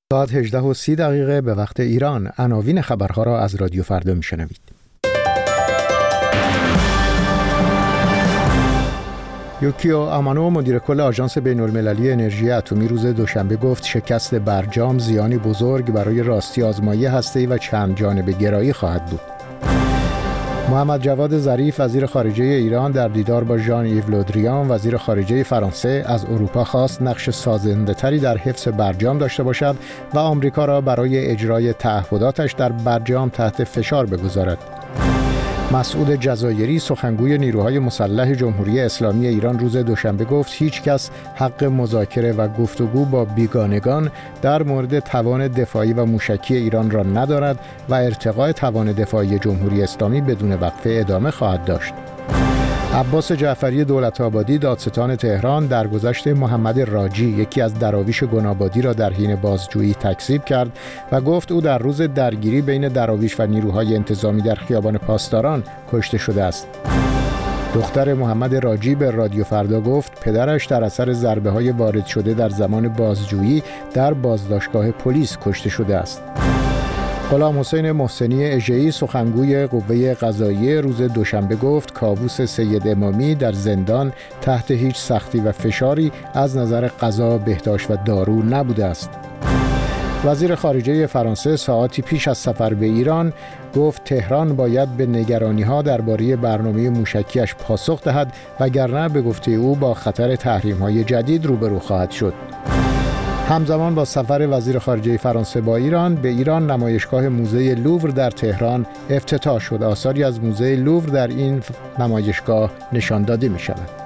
ساعت 18:30 به وقت ایران. عناوین خبرها را از رادیو فردا میشنوید. یوکیو آمانو مدیر کل آژانس بین‌المللی انرژی اتمی روز دوشنبه گفت شکست برجام زیانی بزرگ برای راستی آزمایی هسته‌ای و چند جانبه گرایی خواهد بود. محمد جواد ظریف وزیر خارجه ایران در دیدار با ژان ایو لودریان وزیر خارجه فرانسه از اروپا خواست نقش سازنده‌تری در حفظ برجام داشته باشد و آمریکا را برای اجرای تعهداتش در برجام تحت فشار بگذارد. مسعود جزایری سخنگوی نیروهای مسلح جمهوری اسلامی ایران روز دوشنبه گفت هیچ کس حق مذاکره و گفتگو با بیگانگان در مورد توان دفاعی و موشکی ایران را ندارد و ارتقاء توان دفاعی جمهوری اسلامی بدون وقفه ادامه خواهد داشت. عباس جعفری دولت‌آبادی دادستان تهران درگذشت محمد راجی یکی از دراویش گنابادی را در حین بازجویی تکذیب کرد و گفت او در روز درگیری بین دراویش و نیروهای انتظامی در خیابان پاسداران کشته شده است. دختر محمد راجی به رادیو فردا گفت پدرش در اثر ضربه‌های وارد شده در زمان بازجویی در بازداشتگاه پلیس کشته شده است. غلام حسین محسنی اژه‌ای سخنگوی قوه قضاییه روز دوشنبه گفت کاووس سید امامی در زندان تحت هیچ سختی و فشاری از نظر غذا، بهداشت و دارو نبوده است. وزیر خارجه فرانسه ساعاتی پیش از سفر به ایران گفت تهران باید به نگرانی‌ها درباره برنامه موشکیش پاسخ دهد وگرنه به گفته او با خطر تحریم‌های جدید روبرو خواهد شد. همزمان با سفر وزیر خارجه فرانسه با ایران به ایران نمایشگاه موزه لوور در تهران افتتاح شد. آثاری از موزه لوور در این نمایشگاه نشان داده می شود.